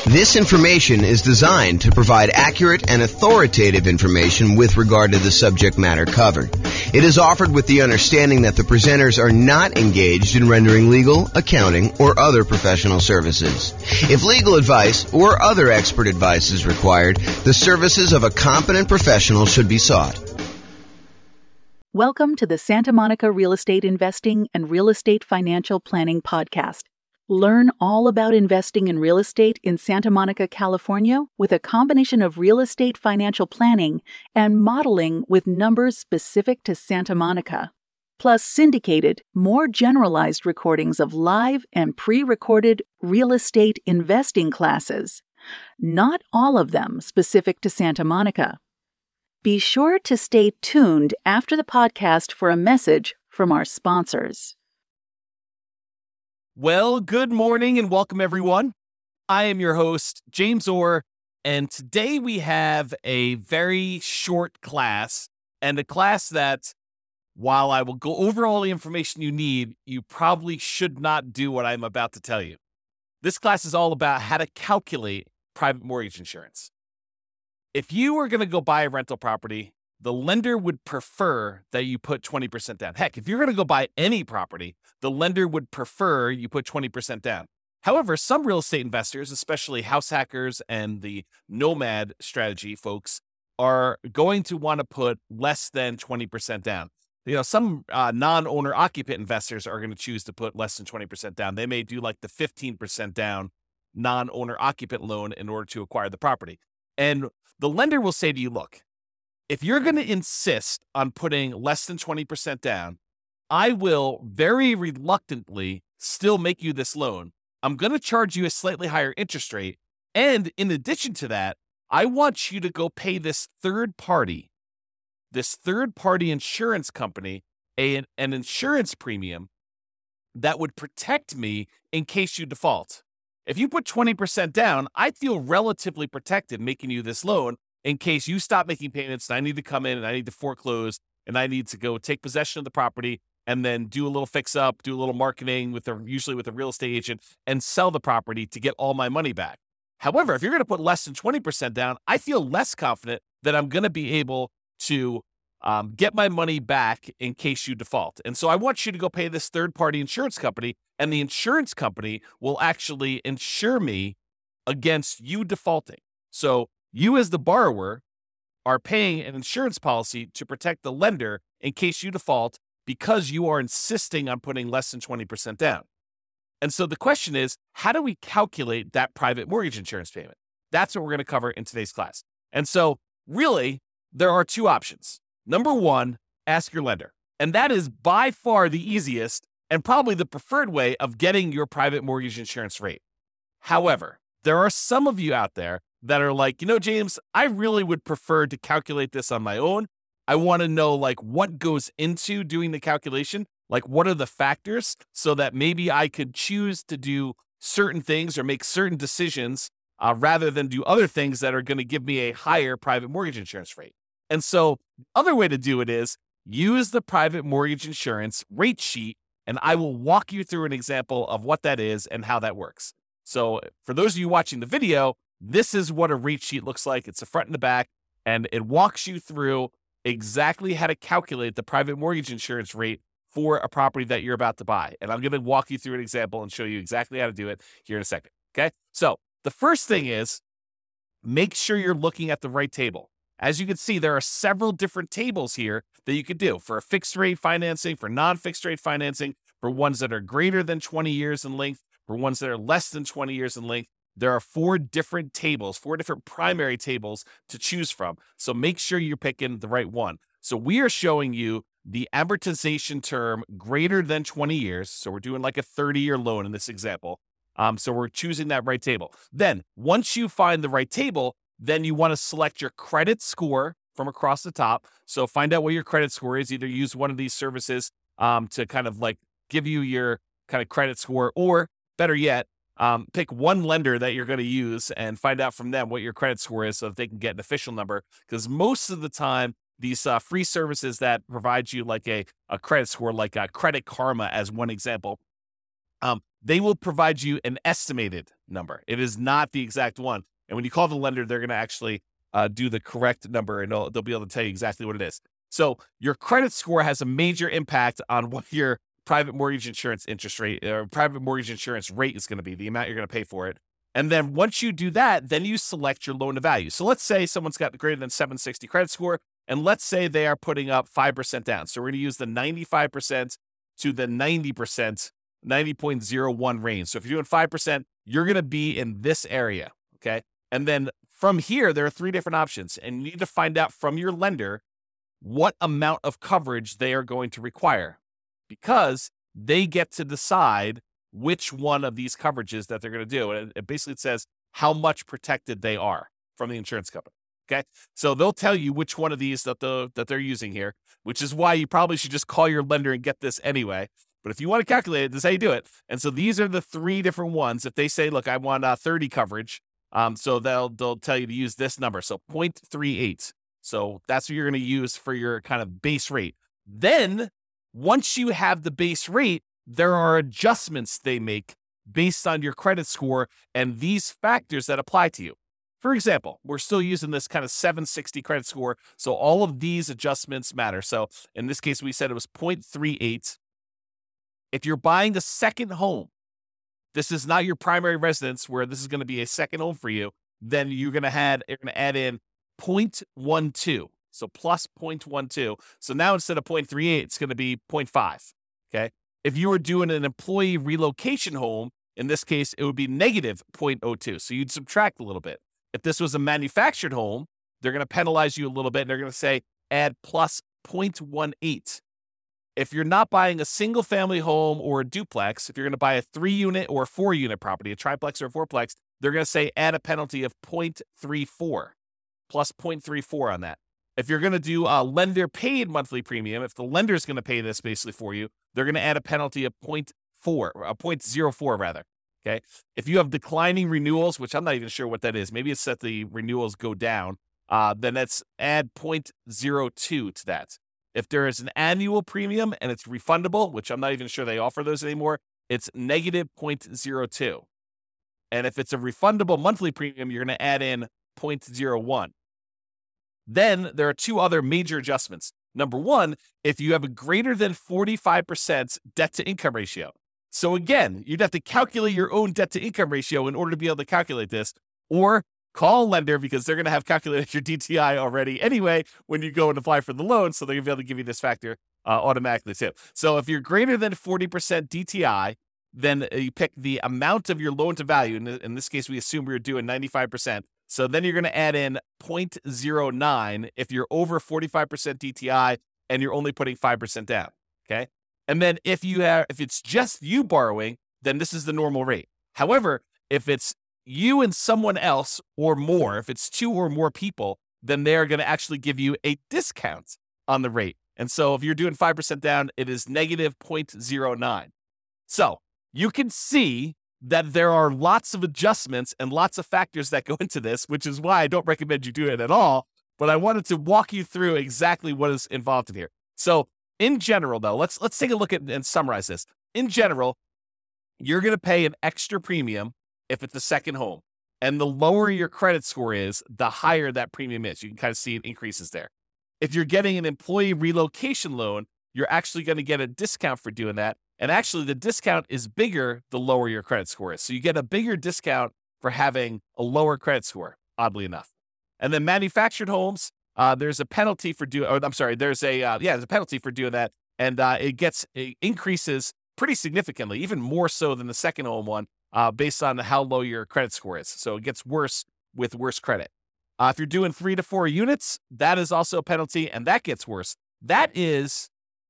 This information is designed to provide accurate and authoritative information with regard to the subject matter covered. It is offered with the understanding that the presenters are not engaged in rendering legal, accounting, or other professional services. If legal advice or other expert advice is required, the services of a competent professional should be sought. Welcome to the Santa Monica Real Estate Investing and Real Estate Financial Planning Podcast. Learn all about investing in real estate in Santa Monica, California, with a combination of real estate financial planning and modeling with numbers specific to Santa Monica, plus syndicated, more generalized recordings of live and pre-recorded real estate investing classes, not all of them specific to Santa Monica. Be sure to stay tuned after the podcast for a message from our sponsors. Well, good morning and welcome, everyone. I am your host, James Orr, and today we have a very short class, and a class that, while I will go over all the information you need, you probably should not do what I'm about to tell you. This class is all about how to calculate private mortgage insurance. If you are going to go buy a rental property, the lender would prefer that you put 20% down. Heck, if you're going to go buy any property, the lender would prefer you put 20% down. However, some real estate investors, especially house hackers and the nomad strategy folks, are going to want to put less than 20% down. Some non-owner occupant investors are going to choose to put less than 20% down. They may do like the 15% down non-owner occupant loan in order to acquire the property. And the lender will say to you, look, if you're going to insist on putting less than 20% down, I will very reluctantly still make you this loan. I'm going to charge you a slightly higher interest rate. And in addition to that, I want you to go pay this third party insurance company, an insurance premium that would protect me in case you default. If you put 20% down, I feel relatively protected making you this loan in case you stop making payments and I need to come in and I need to foreclose and I need to go take possession of the property and then do a little fix up, do a little marketing usually with a real estate agent, and sell the property to get all my money back. However, if you're going to put less than 20% down, I feel less confident that I'm going to be able to get my money back in case you default. And so I want you to go pay this third-party insurance company, and the insurance company will actually insure me against you defaulting. So you as the borrower are paying an insurance policy to protect the lender in case you default because you are insisting on putting less than 20% down. And so the question is, how do we calculate that private mortgage insurance payment? That's what we're going to cover in today's class. And so really, there are two options. Number one, ask your lender. And that is by far the easiest and probably the preferred way of getting your private mortgage insurance rate. However, there are some of you out there that are like, James, I really would prefer to calculate this on my own. I want to know what goes into doing the calculation, what are the factors so that maybe I could choose to do certain things or make certain decisions rather than do other things that are going to give me a higher private mortgage insurance rate. And so the other way to do it is use the private mortgage insurance rate sheet, and I will walk you through an example of what that is and how that works. So for those of you watching the video, this is what a rate sheet looks like. It's the front and the back, and it walks you through exactly how to calculate the private mortgage insurance rate for a property that you're about to buy. And I'm going to walk you through an example and show you exactly how to do it here in a second. Okay. So the first thing is make sure you're looking at the right table. As you can see, there are several different tables here that you could do for a fixed rate financing, for non-fixed rate financing, for ones that are greater than 20 years in length, for ones that are less than 20 years in length. There are four different primary tables to choose from. So make sure you're picking the right one. So we are showing you the amortization term greater than 20 years. So we're doing like a 30-year loan in this example. So we're choosing that right table. Then once you find the right table, then you want to select your credit score from across the top. So find out what your credit score is. Either use one of these services to kind of give you your kind of credit score, or better yet, pick one lender that you're going to use and find out from them what your credit score is so that they can get an official number. Because most of the time, these free services that provide you a credit score, like Credit Karma as one example, they will provide you an estimated number. It is not the exact one. And when you call the lender, they're going to actually do the correct number, and they'll be able to tell you exactly what it is. So your credit score has a major impact on what your private mortgage insurance interest rate or private mortgage insurance rate is going to be, the amount you're going to pay for it. And then once you do that, then you select your loan to value. So let's say someone's got greater than 760 credit score, and let's say they are putting up 5% down. So we're going to use the 95% to the 90%, 90.01 range. So if you're doing 5%, you're going to be in this area, okay? And then from here, there are 3 different options, and you need to find out from your lender what amount of coverage they are going to require, because they get to decide which one of these coverages that they're going to do. And it basically says how much protected they are from the insurance company. Okay. So they'll tell you which one of these that they're using here, which is why you probably should just call your lender and get this anyway. But if you want to calculate it, this is how you do it. And so these are the 3 different ones. If they say, look, I want 30 coverage. So they'll tell you to use this number. So 0.38. So that's what you're going to use for your kind of base rate. Then once you have the base rate, there are adjustments they make based on your credit score and these factors that apply to you. For example, we're still using this kind of 760 credit score, so all of these adjustments matter. So in this case, we said it was 0.38. If you're buying a second home, this is not your primary residence where this is going to be a second home for you, then you're going to add in 0.12. So plus 0.12. So now instead of 0.38, it's going to be 0.5. Okay. If you were doing an employee relocation home, in this case, it would be negative 0.02. So you'd subtract a little bit. If this was a manufactured home, they're going to penalize you a little bit. And they're going to say add plus 0.18. If you're not buying a single family home or a duplex, if you're going to buy a 3-unit or 4-unit property, a triplex or a fourplex, they're going to say add a penalty of 0.34 plus 0.34 on that. If you're going to do a lender paid monthly premium, if the lender is going to pay this basically for you, they're going to add a penalty of 0.04 rather. Okay. If you have declining renewals, which I'm not even sure what that is, maybe it's that the renewals go down, then let's add 0.02 to that. If there is an annual premium and it's refundable, which I'm not even sure they offer those anymore, it's negative 0.02. And if it's a refundable monthly premium, you're going to add in 0.01. Then there are 2 other major adjustments. Number 1, if you have a greater than 45% debt to income ratio. So again, you'd have to calculate your own debt to income ratio in order to be able to calculate this, or call a lender because they're going to have calculated your DTI already anyway when you go and apply for the loan. So they're going to be able to give you this factor automatically too. So if you're greater than 40% DTI, then you pick the amount of your loan to value. In this case, we assume we're doing 95%. So then you're going to add in 0.09 if you're over 45% DTI and you're only putting 5% down. Okay. And then if it's just you borrowing, then this is the normal rate. However, if it's you and someone else or more, if it's 2 or more people, then they're going to actually give you a discount on the rate. And so if you're doing 5% down, it is negative 0.09. So you can see that there are lots of adjustments and lots of factors that go into this, which is why I don't recommend you do it at all. But I wanted to walk you through exactly what is involved in here. So in general, though, let's take a look at and summarize this. In general, you're going to pay an extra premium if it's a second home. And the lower your credit score is, the higher that premium is. You can kind of see it increases there. If you're getting an employee relocation loan, you're actually going to get a discount for doing that. And actually, the discount is bigger the lower your credit score is. So you get a bigger discount for having a lower credit score, oddly enough. And then manufactured homes, there's a penalty for there's a penalty for doing that. And it increases pretty significantly, even more so than the second home one, based on how low your credit score is. So it gets worse with worse credit. If you're doing 3 to 4 units, that is also a penalty, and that gets worse. That is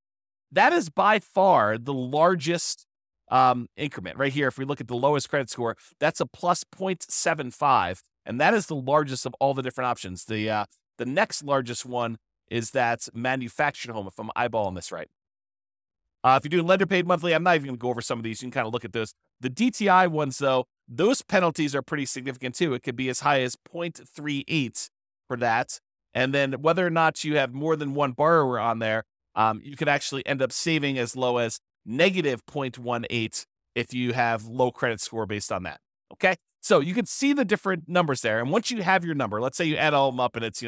by far the largest increment right here. If we look at the lowest credit score, that's a plus 0.75, and that is the largest of all the different options. The next largest one is that manufactured home, if I'm eyeballing this right. If you're doing lender paid monthly, I'm not even going to go over some of these. You can kind of look at those. The DTI ones, though, those penalties are pretty significant too. It could be as high as 0.38 for that. And then whether or not you have more than one borrower on there, you could actually end up saving as low as negative 0.18 if you have low credit score based on that. Okay. So you can see the different numbers there. And once you have your number, let's say you add all of them up and it's,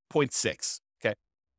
0.6. Okay.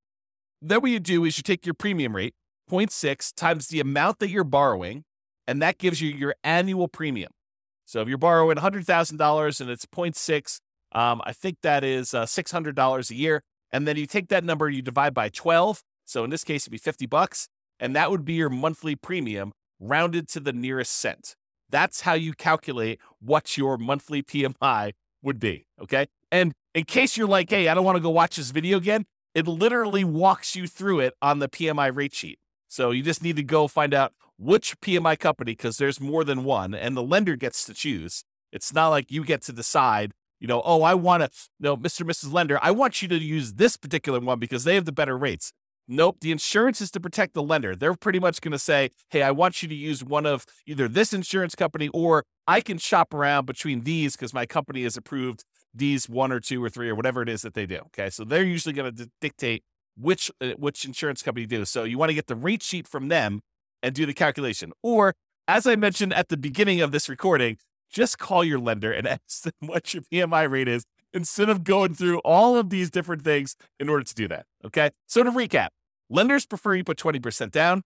Then what you do is you take your premium rate, 0.6 times the amount that you're borrowing, and that gives you your annual premium. So if you're borrowing $100,000 and it's 0.6, I think that is $600 a year. And then you take that number, you divide by 12. So in this case, it'd be $50, and that would be your monthly premium rounded to the nearest cent. That's how you calculate what your monthly PMI would be, okay? And in case you're like, hey, I don't want to go watch this video again, it literally walks you through it on the PMI rate sheet. So you just need to go find out which PMI company, because there's more than one, and the lender gets to choose. It's not like you get to decide, I want to, Mr. and Mrs. Lender, I want you to use this particular one because they have the better rates. Nope, the insurance is to protect the lender. They're pretty much going to say, hey, I want you to use one of either this insurance company, or I can shop around between these because my company has approved these 1 or 2 or 3 or whatever it is that they do. Okay, so they're usually going to dictate which insurance company you do. So you want to get the rate sheet from them and do the calculation. Or, as I mentioned at the beginning of this recording, just call your lender and ask them what your PMI rate is instead of going through all of these different things in order to do that. Okay, so to recap, lenders prefer you put 20% down.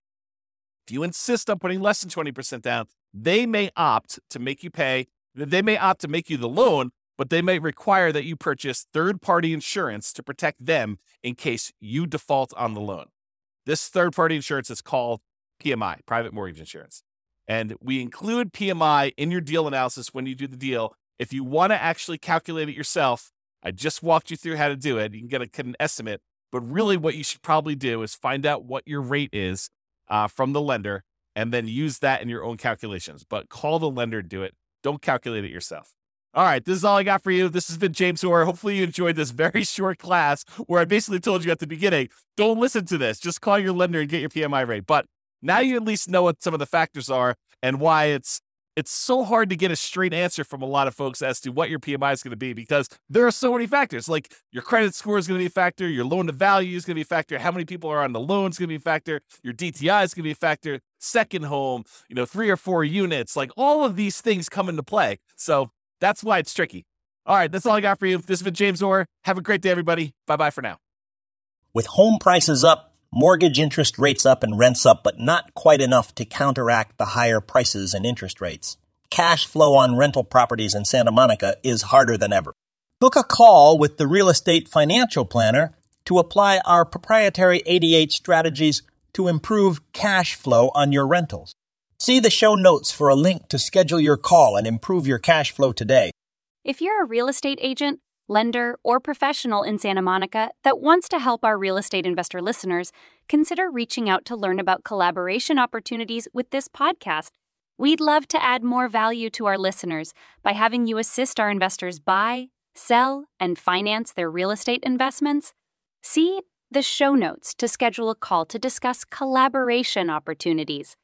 If you insist on putting less than 20% down, they may opt to make you pay. They may opt to make you the loan, but they may require that you purchase third-party insurance to protect them in case you default on the loan. This third-party insurance is called PMI, private mortgage insurance. And we include PMI in your deal analysis when you do the deal. If you want to actually calculate it yourself, I just walked you through how to do it. You can get an estimate. But really what you should probably do is find out what your rate is from the lender and then use that in your own calculations. But call the lender and do it. Don't calculate it yourself. All right, this is all I got for you. This has been James Orr. Hopefully you enjoyed this very short class where I basically told you at the beginning, don't listen to this. Just call your lender and get your PMI rate. But now you at least know what some of the factors are and why it's so hard to get a straight answer from a lot of folks as to what your PMI is going to be, because there are so many factors. Like your credit score is going to be a factor, your loan to value is going to be a factor, how many people are on the loan is going to be a factor, your DTI is going to be a factor, second home, 3 or 4 units, like all of these things come into play. So that's why it's tricky. All right, that's all I got for you. This has been James Orr. Have a great day, everybody. Bye-bye for now. With home prices up, mortgage interest rates up, and rents up, but not quite enough to counteract the higher prices and interest rates, cash flow on rental properties in Santa Monica is harder than ever. Book a call with the Real Estate Financial Planner to apply our proprietary 88 strategies to improve cash flow on your rentals. See the show notes for a link to schedule your call and improve your cash flow today. If you're a real estate agent, lender, or professional in Santa Monica that wants to help our real estate investor listeners, consider reaching out to learn about collaboration opportunities with this podcast. We'd love to add more value to our listeners by having you assist our investors buy, sell, and finance their real estate investments. See the show notes to schedule a call to discuss collaboration opportunities.